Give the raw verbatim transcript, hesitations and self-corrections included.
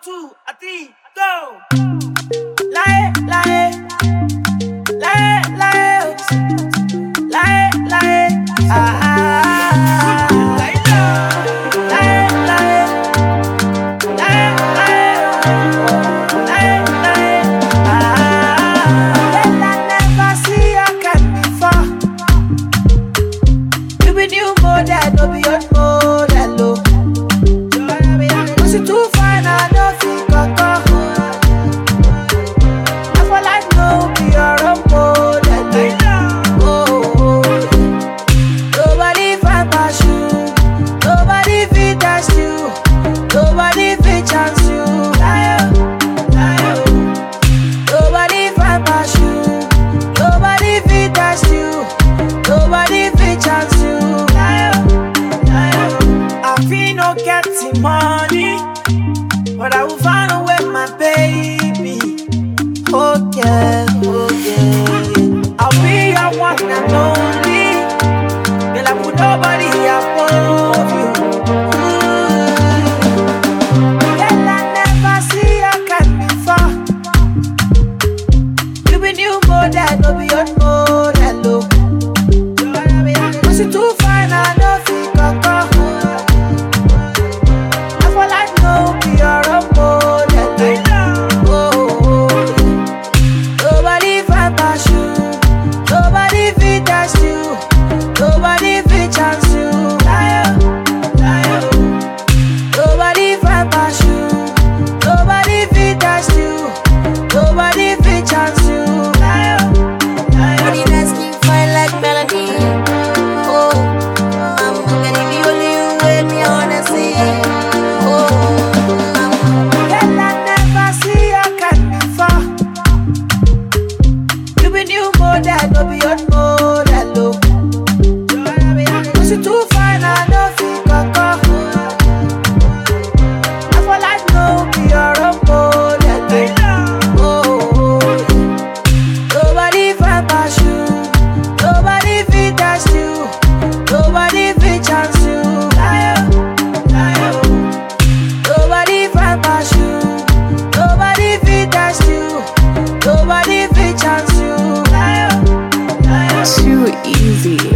two, a three, go. Lie, lie, lie, lie, lie, lie, ah, lie, lie, lie, lie, lie, lie, ah. Well, I never see your kind before. You be new model, no be old model, oh. Was it too fine? I don't feel coco. I for like no be your own model. Oh, nobody find my shoe. Nobody fit test you. Nobody fit chance you. Liar, liar. Nobody find my shoe. Nobody fit test you. Nobody fit chance you. Liar, liar. I feel no getting money, but I will find a way, my baby. Oh yeah, oh yeah. I'll be your one and only. Girl, I put nobody above you. Ooh. Girl, I never see your kind before. You be new model, no be old model, oh. Was it too fine? I don't feel coco. I for like no be your own model. Oh, nobody find my shoe. Nobody fit test you. Nobody fit chance you. Liar, liar. Nobody find my shoe. Nobody fit test you. Nobody fit chance you. Liar, liar. Body that skin fine like melody. Oh, I'm gonna be only you with me honestly. Oh, Girl, I never see your kind before. You be new model, no be old model, oh. Was it too fine? I don't feel coco. I for like no be your own model. Oh, nobody find my shoe. Nobody fit test you. Nobody fit chance you. Liar, liar. Nobody find my shoe. Nobody fit test you. Nobody fit chance you. Liar, liar. Too easy.